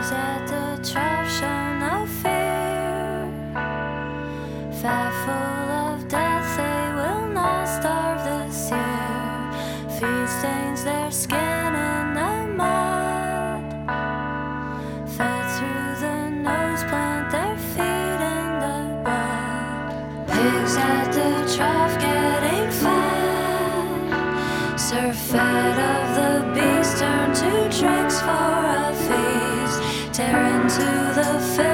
Pigs at the trough show no fear. Fat full of death, they will not starve this year. Feed stains their skin in the mud. Fed through the nose, plant their feet in the bud. Pigs at the trough getting fat. Serve fed of the beast, turn to tricks for a feast. Tear into the fish.